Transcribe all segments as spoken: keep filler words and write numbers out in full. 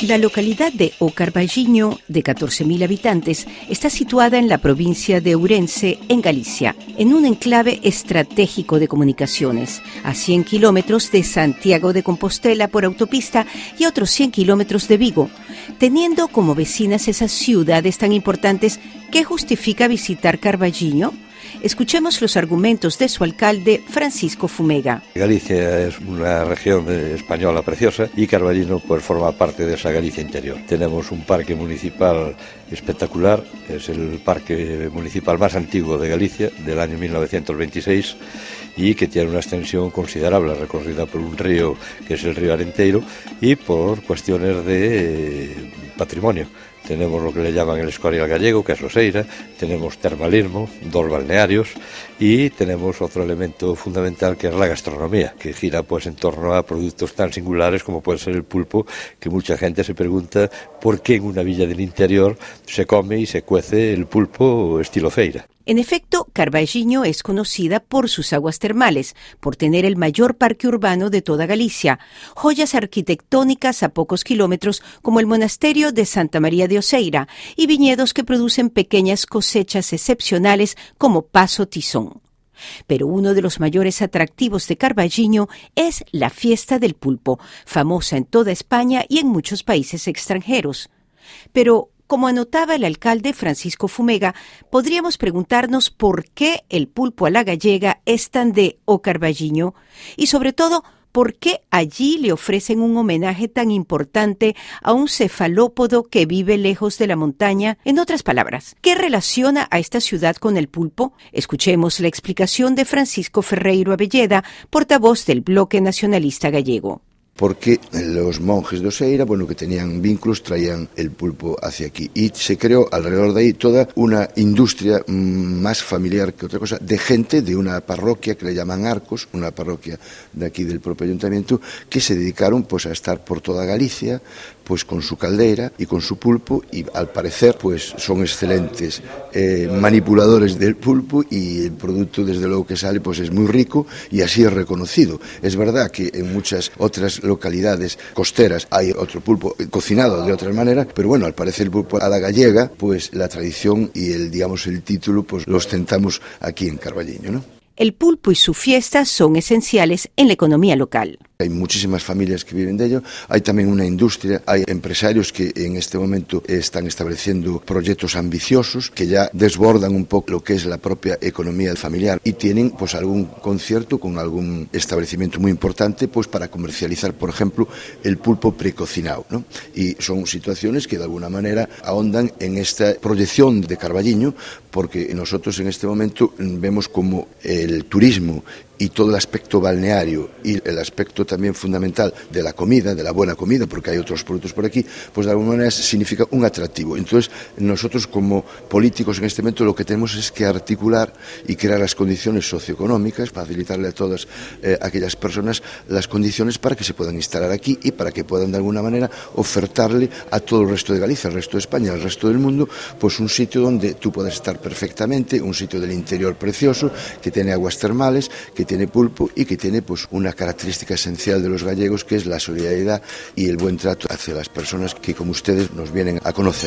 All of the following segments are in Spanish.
La localidad de O Carballiño, de catorce mil habitantes, está situada en la provincia de Ourense, en Galicia, en un enclave estratégico de comunicaciones, a cien kilómetros de Santiago de Compostela por autopista y a otros cien kilómetros de Vigo, teniendo como vecinas esas ciudades tan importantes. ¿Qué justifica visitar Carballiño? Escuchemos los argumentos de su alcalde, Francisco Fumega. Galicia es una región española preciosa y Carballiño pues forma parte de esa Galicia interior. Tenemos un parque municipal espectacular, es el parque municipal más antiguo de Galicia, del año mil novecientos veintiséis, y que tiene una extensión considerable, recorrida por un río que es el río Arenteiro y por cuestiones de eh, patrimonio. Tenemos lo que le llaman el Escorial gallego, que es Oseira, tenemos termalismo, dos balnearios y tenemos otro elemento fundamental que es la gastronomía, que gira pues en torno a productos tan singulares como puede ser el pulpo, que mucha gente se pregunta por qué en una villa del interior se come y se cuece el pulpo estilo feira. En efecto, Carballiño es conocida por sus aguas termales, por tener el mayor parque urbano de toda Galicia, joyas arquitectónicas a pocos kilómetros como el monasterio de Santa María de Oseira y viñedos que producen pequeñas cosechas excepcionales como Paso Tizón. Pero uno de los mayores atractivos de Carballiño es la fiesta del pulpo, famosa en toda España y en muchos países extranjeros. Pero como anotaba el alcalde Francisco Fumega, podríamos preguntarnos por qué el pulpo a la gallega es tan de O Carballiño y, sobre todo, por qué allí le ofrecen un homenaje tan importante a un cefalópodo que vive lejos de la montaña. En otras palabras, ¿qué relaciona a esta ciudad con el pulpo? Escuchemos la explicación de Francisco Ferreiro Abelleda, portavoz del Bloque Nacionalista Gallego. Porque los monjes de Oseira, bueno, que tenían vínculos, traían el pulpo hacia aquí. Y se creó alrededor de ahí toda una industria más familiar que otra cosa, de gente de una parroquia que le llaman Arcos, una parroquia de aquí del propio ayuntamiento, que se dedicaron pues a estar por toda Galicia, pues con su caldera y con su pulpo, y al parecer pues son excelentes eh, manipuladores del pulpo, y el producto desde luego que sale pues es muy rico y así es reconocido. Es verdad que en muchas otras localidades costeras hay otro pulpo cocinado de otra manera, pero bueno, al parecer el pulpo a la gallega, pues la tradición y el, digamos, el título pues lo ostentamos aquí en Carballiño, ¿no? El pulpo y su fiesta son esenciales en la economía local. Hay muchísimas familias que viven de ello, hay también una industria, hay empresarios que en este momento están estableciendo proyectos ambiciosos que ya desbordan un poco lo que es la propia economía familiar y tienen pues algún concierto con algún establecimiento muy importante pues para comercializar, por ejemplo, el pulpo precocinado, ¿no? Y son situaciones que de alguna manera ahondan en esta proyección de Carballiño, porque nosotros en este momento vemos como el turismo y todo el aspecto balneario y el aspecto también fundamental de la comida, de la buena comida, porque hay otros productos por aquí, pues de alguna manera significa un atractivo. Entonces, nosotros como políticos en este momento lo que tenemos es que articular y crear las condiciones socioeconómicas, facilitarle a todas eh, aquellas personas las condiciones para que se puedan instalar aquí y para que puedan de alguna manera ofertarle a todo el resto de Galicia, al resto de España, al resto del mundo, pues un sitio donde tú puedas estar perfectamente, un sitio del interior precioso, que tiene aguas termales, que tiene pulpo y que tiene pues una característica esencial de los gallegos, que es la solidaridad y el buen trato hacia las personas que como ustedes nos vienen a conocer.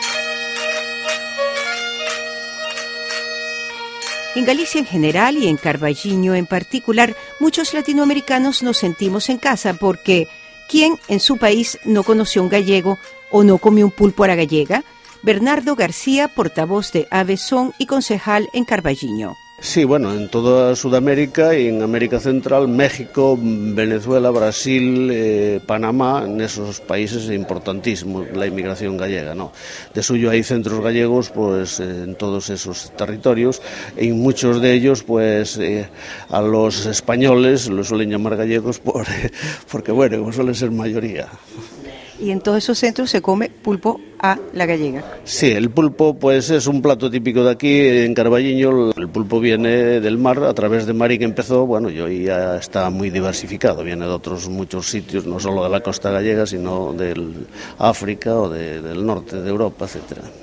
En Galicia en general y en Carballiño en particular, muchos latinoamericanos nos sentimos en casa porque ¿quién en su país no conoció un gallego o no comió un pulpo a la gallega? Bernardo García, portavoz de Avezón y concejal en Carballiño. Sí, bueno, en toda Sudamérica y en América Central, México, Venezuela, Brasil, eh, Panamá, en esos países es importantísimo la inmigración gallega, ¿no? De suyo hay centros gallegos pues eh, en todos esos territorios, y en muchos de ellos pues eh, a los españoles los suelen llamar gallegos por, eh, porque bueno, como suelen ser mayoría. Y en todos esos centros se come pulpo a la gallega. Sí, el pulpo pues es un plato típico de aquí, en Carballiño. El pulpo viene del mar, a través de mar, y que empezó, bueno, y hoy ya está muy diversificado, viene de otros muchos sitios, no solo de la costa gallega, sino del África o de, del norte de Europa, etcétera.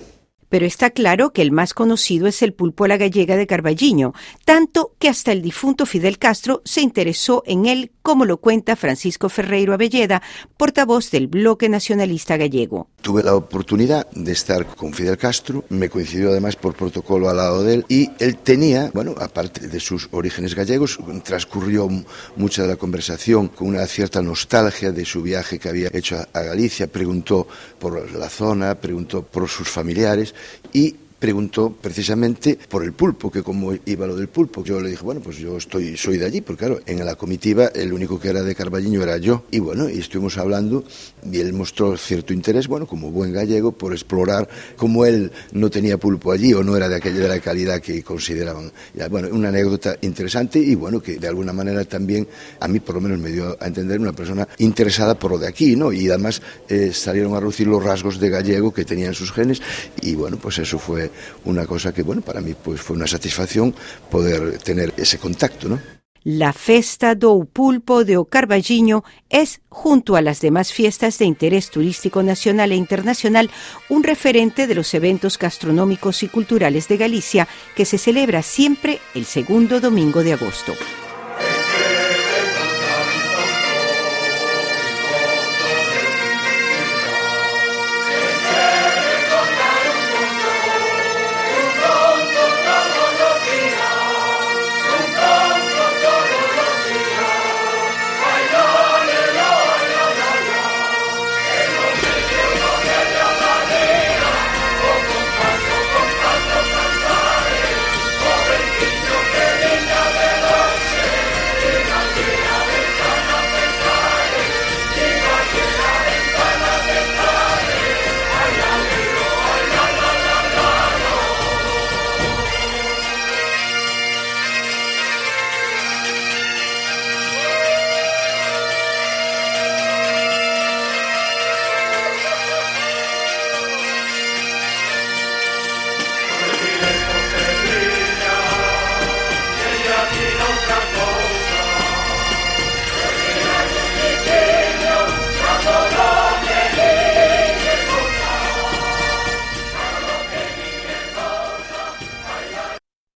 Pero está claro que el más conocido es el pulpo a la gallega de Carballiño, tanto que hasta el difunto Fidel Castro se interesó en él, como lo cuenta Francisco Ferreiro Abelleda, portavoz del Bloque Nacionalista Gallego. Tuve la oportunidad de estar con Fidel Castro, me coincidió además por protocolo al lado de él, y él tenía, bueno, aparte de sus orígenes gallegos, transcurrió mucha de la conversación con una cierta nostalgia de su viaje que había hecho a Galicia, preguntó por la zona, preguntó por sus familiares y preguntó precisamente por el pulpo, que cómo iba lo del pulpo. Yo le dije, bueno, pues yo estoy, soy de allí, porque claro, en la comitiva el único que era de Carballiño era yo. Y bueno, y estuvimos hablando y él mostró cierto interés, bueno, como buen gallego, por explorar cómo él no tenía pulpo allí o no era de aquella de la calidad que consideraban. Bueno, una anécdota interesante y bueno, que de alguna manera también a mí por lo menos me dio a entender una persona interesada por lo de aquí, ¿no? Y además eh, salieron a reducir los rasgos de gallego que tenían sus genes y bueno, pues eso fue una cosa que, bueno, para mí pues fue una satisfacción poder tener ese contacto, ¿no? La Festa do Pulpo de O Carballiño es, junto a las demás fiestas de interés turístico nacional e internacional, un referente de los eventos gastronómicos y culturales de Galicia que se celebra siempre el segundo domingo de agosto.